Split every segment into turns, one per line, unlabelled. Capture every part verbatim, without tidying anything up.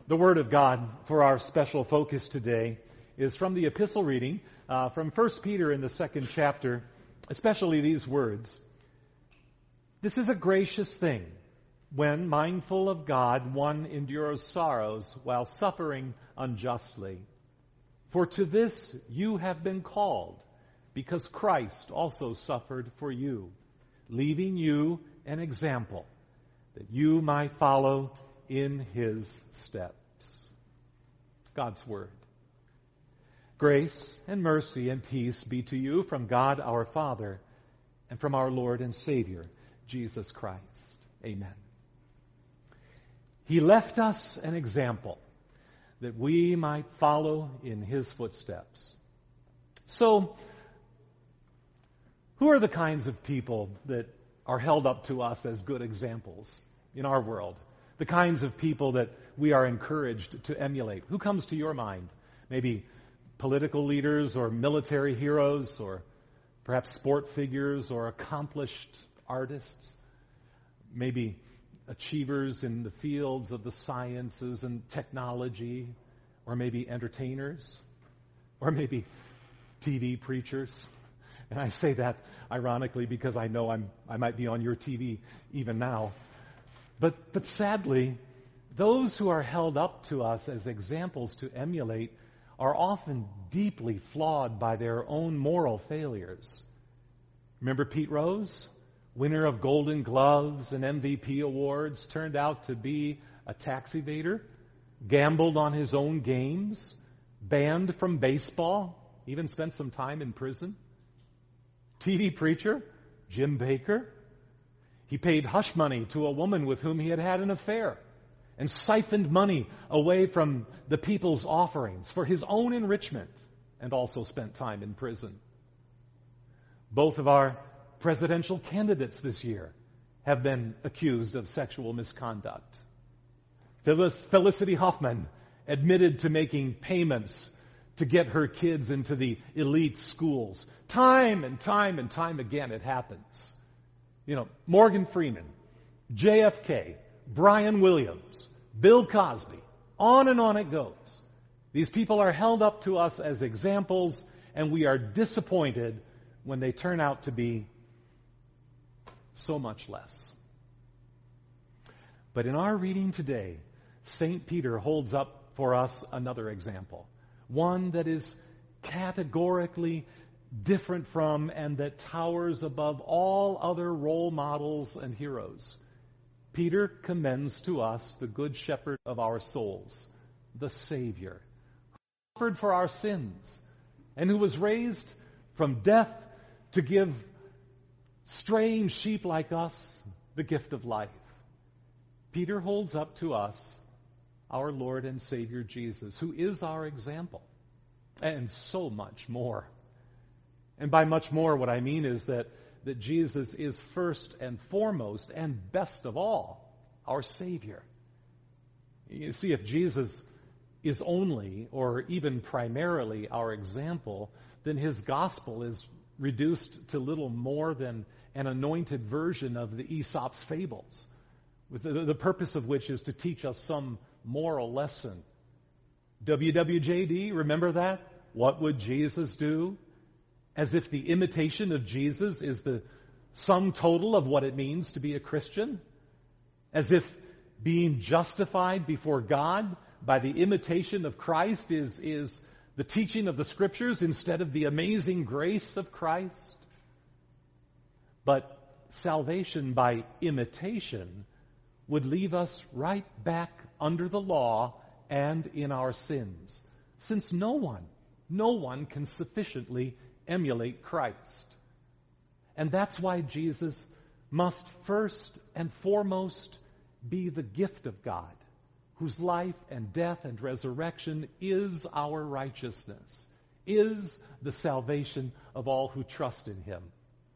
The Word of God for our special focus today is from the epistle reading uh, from First Peter in the second chapter, especially these words. This is a gracious thing when, mindful of God, one endures sorrows while suffering unjustly. For to this you have been called, because Christ also suffered for you, leaving you an example, that you might follow in his steps. God's Word. Grace and mercy and peace be to you from God our Father and from our Lord and Savior, Jesus Christ. Amen. He left us an example that we might follow in his footsteps. So, who are the kinds of people that are held up to us as good examples in our world? The kinds of people that we are encouraged to emulate. Who comes to your mind? Maybe political leaders or military heroes or perhaps sport figures or accomplished artists. Maybe achievers in the fields of the sciences and technology, or maybe entertainers, or maybe T V preachers. And I say that ironically because I know I'm I might be on your T V even now. But but sadly, those who are held up to us as examples to emulate are often deeply flawed by their own moral failures. Remember Pete Rose? Winner of Golden Gloves and M V P awards, turned out to be a tax evader, gambled on his own games, banned from baseball, even spent some time in prison. T V preacher Jim Bakker. He paid hush money to a woman with whom he had had an affair and siphoned money away from the people's offerings for his own enrichment, and also spent time in prison. Both of our presidential candidates this year have been accused of sexual misconduct. Phyllis, Felicity Huffman admitted to making payments to get her kids into the elite schools. Time and time and time again it happens. You know, Morgan Freeman, J F K, Brian Williams, Bill Cosby, on and on it goes. These people are held up to us as examples, and we are disappointed when they turn out to be so much less. But in our reading today, Saint Peter holds up for us another example, one that is categorically different from and that towers above all other role models and heroes. Peter commends to us the good shepherd of our souls, the Savior, who suffered for our sins and who was raised from death to give strange sheep like us the gift of life. Peter holds up to us our Lord and Savior Jesus, who is our example, and so much more. And by much more, what I mean is that, that Jesus is first and foremost and best of all our Savior. You see, if Jesus is only or even primarily our example, then his gospel is reduced to little more than an anointed version of the Aesop's fables, with the, the purpose of which is to teach us some moral lesson. W W J D, remember that? What would Jesus do? As if the imitation of Jesus is the sum total of what it means to be a Christian. As if being justified before God by the imitation of Christ is, is the teaching of the Scriptures instead of the amazing grace of Christ. But salvation by imitation would leave us right back under the law and in our sins, since no one, no one can sufficiently emulate Christ. And that's why Jesus must first and foremost be the gift of God, whose life and death and resurrection is our righteousness, is the salvation of all who trust in him.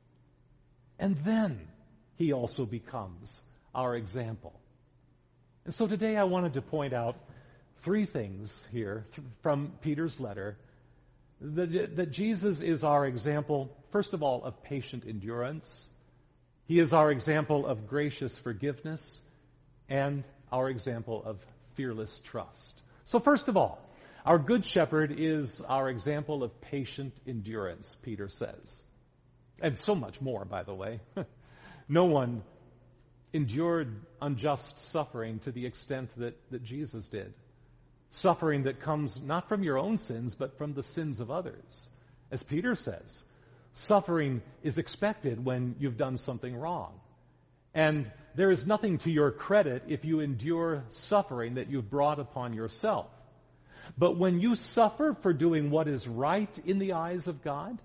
And then he also becomes our example. And so today I wanted to point out three things here from Peter's letter. That, that Jesus is our example, first of all, of patient endurance. He is our example of gracious forgiveness and our example of fearless trust. So first of all, our good shepherd is our example of patient endurance, Peter says. And so much more, by the way. No one endured unjust suffering to the extent that, that Jesus did. Suffering that comes not from your own sins, but from the sins of others. As Peter says, suffering is expected when you've done something wrong. And there is nothing to your credit if you endure suffering that you've brought upon yourself. But when you suffer for doing what is right in the eyes of God,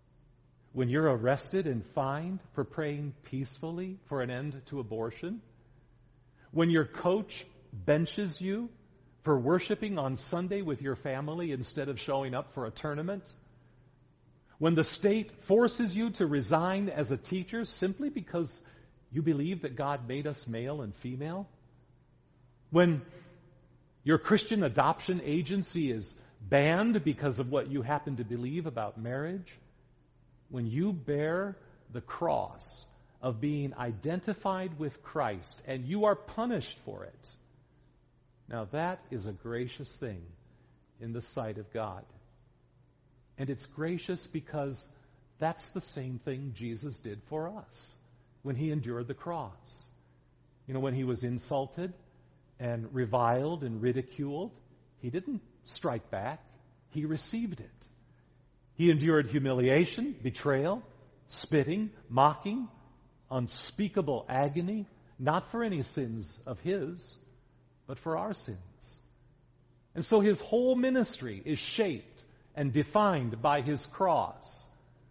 when you're arrested and fined for praying peacefully for an end to abortion, when your coach benches you for worshiping on Sunday with your family instead of showing up for a tournament, when the state forces you to resign as a teacher simply because you believe that God made us male and female, when your Christian adoption agency is banned because of what you happen to believe about marriage, when you bear the cross of being identified with Christ and you are punished for it, now that is a gracious thing in the sight of God. And it's gracious because that's the same thing Jesus did for us when he endured the cross. You know, when he was insulted and reviled and ridiculed, he didn't strike back. He received it. He endured humiliation, betrayal, spitting, mocking, unspeakable agony, not for any sins of his, but for our sins. And so his whole ministry is shaped and defined by his cross,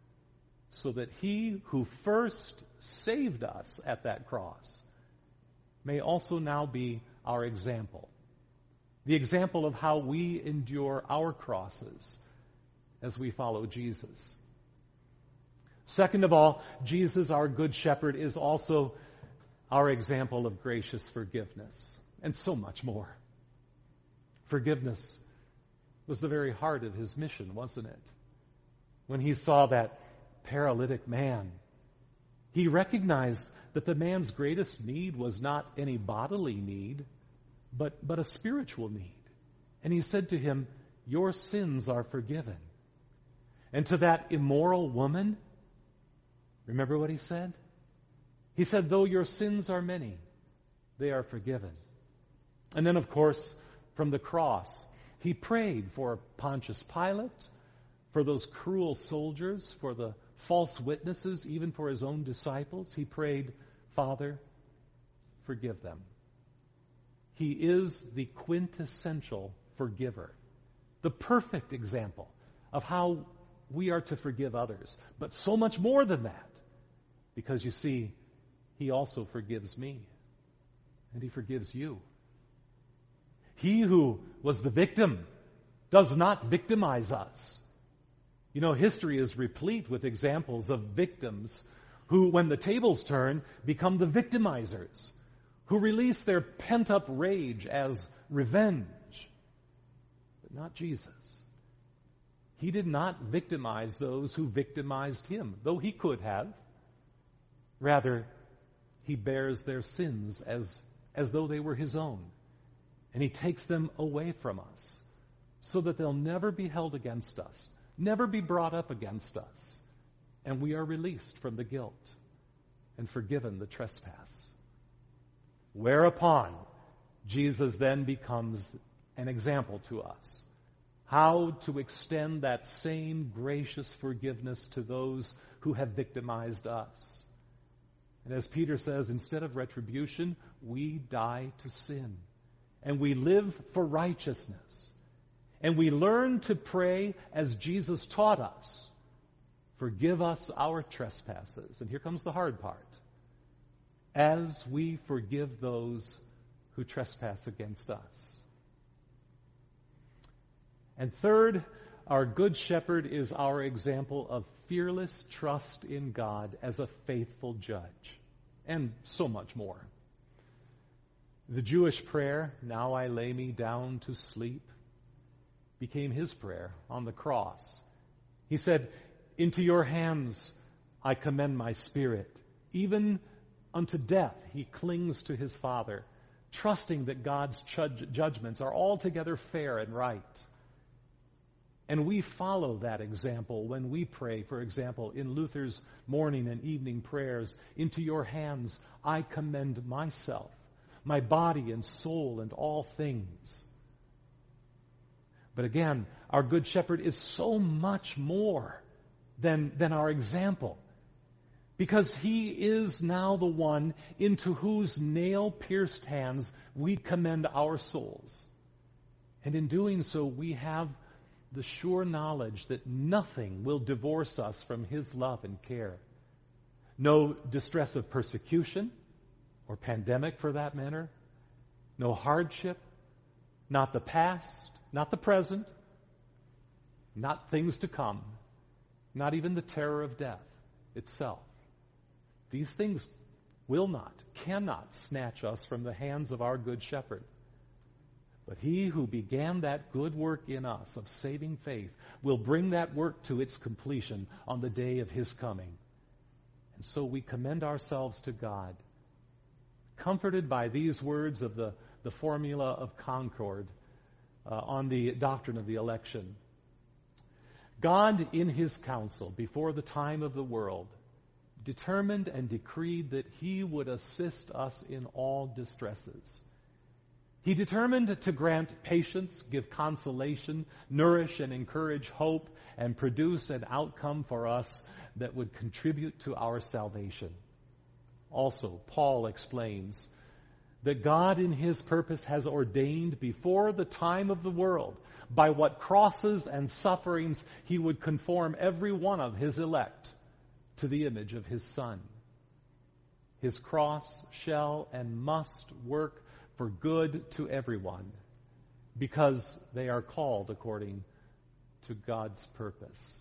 so that he who first saved us at that cross may also now be our example. The example of how we endure our crosses as we follow Jesus. Second of all, Jesus, our good shepherd, is also our example of gracious forgiveness, and so much more. Forgiveness was the very heart of his mission, wasn't it? When he saw that paralytic man, he recognized that the man's greatest need was not any bodily need, but, but a spiritual need. And he said to him, "Your sins are forgiven." And to that immoral woman, remember what he said? He said, "Though your sins are many, they are forgiven." And then, of course, from the cross, he prayed for Pontius Pilate, for those cruel soldiers, for the false witnesses, even for his own disciples. He prayed, "Father, forgive them." He is the quintessential forgiver, the perfect example of how we are to forgive others. But so much more than that, because you see, he also forgives me, and he forgives you. He who was the victim does not victimize us. You know, history is replete with examples of victims who, when the tables turn, become the victimizers, who release their pent-up rage as revenge. But not Jesus. He did not victimize those who victimized him, though he could have. Rather, he bears their sins as, as though they were his own. And he takes them away from us so that they'll never be held against us, never be brought up against us. And we are released from the guilt and forgiven the trespass. Whereupon, Jesus then becomes an example to us. How to extend that same gracious forgiveness to those who have victimized us. And as Peter says, instead of retribution, we die to sin. And we live for righteousness. And we learn to pray as Jesus taught us. Forgive us our trespasses. And here comes the hard part. As we forgive those who trespass against us. And third, our good shepherd is our example of fearless trust in God as a faithful judge. And so much more. The Jewish prayer, "Now I lay me down to sleep," became his prayer on the cross. He said, "Into your hands I commend my spirit." Even unto death he clings to his Father, trusting that God's judg- judgments are altogether fair and right. And we follow that example when we pray, for example, in Luther's morning and evening prayers, into your hands I commend myself, my body and soul and all things. But again, our Good Shepherd is so much more than, than our example, because he is now the one into whose nail-pierced hands we commend our souls. And in doing so, we have the sure knowledge that nothing will divorce us from his love and care. No distress of persecution, or pandemic for that matter. No hardship, not the past, not the present, not things to come, not even the terror of death itself. These things will not, cannot snatch us from the hands of our Good Shepherd. But he who began that good work in us of saving faith will bring that work to its completion on the day of his coming. And so we commend ourselves to God, comforted by these words of the, the formula of Concord uh, on the doctrine of the election. God, in his counsel, before the time of the world, determined and decreed that he would assist us in all distresses. He determined to grant patience, give consolation, nourish and encourage hope, and produce an outcome for us that would contribute to our salvation. Also, Paul explains that God in his purpose has ordained before the time of the world by what crosses and sufferings he would conform every one of his elect to the image of his Son. His cross shall and must work for good to everyone, because they are called according to God's purpose.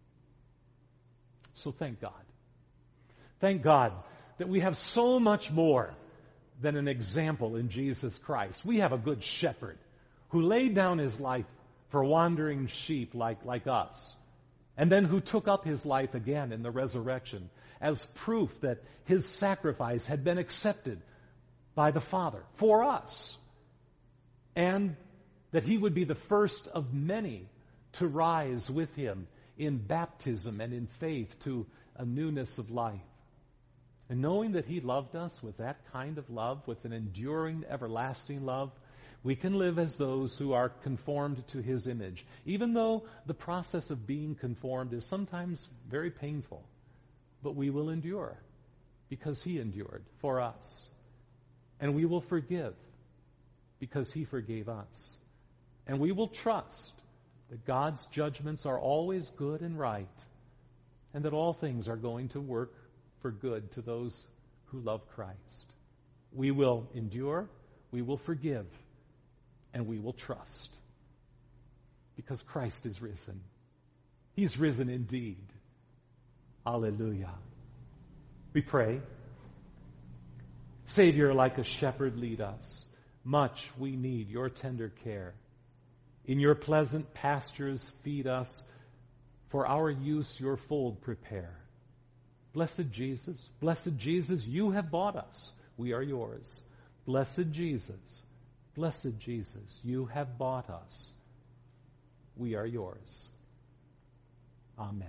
So thank God. Thank God that we have so much more than an example in Jesus Christ. We have a Good Shepherd who laid down his life for wandering sheep like, like us, and then who took up his life again in the resurrection as proof that his sacrifice had been accepted by the Father for us, and that he would be the first of many to rise with him in baptism and in faith to a newness of life. And knowing that he loved us with that kind of love, with an enduring, everlasting love, we can live as those who are conformed to his image, even though the process of being conformed is sometimes very painful. But we will endure because he endured for us. And we will forgive because he forgave us. And we will trust that God's judgments are always good and right, and that all things are going to work for good to those who love Christ. We will endure, we will forgive, and we will trust, because Christ is risen. He's risen indeed. Alleluia. We pray. Savior, like a shepherd, lead us. Much we need your tender care. In your pleasant pastures feed us. For our use your fold prepare. Blessed Jesus, blessed Jesus, you have bought us. We are yours. Blessed Jesus, blessed Jesus, you have bought us. We are yours. Amen.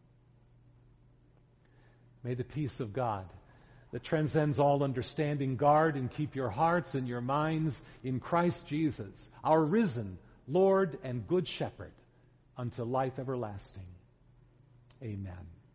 May the peace of God that transcends all understanding guard and keep your hearts and your minds in Christ Jesus, our risen Lord and Good Shepherd, unto life everlasting. Amen.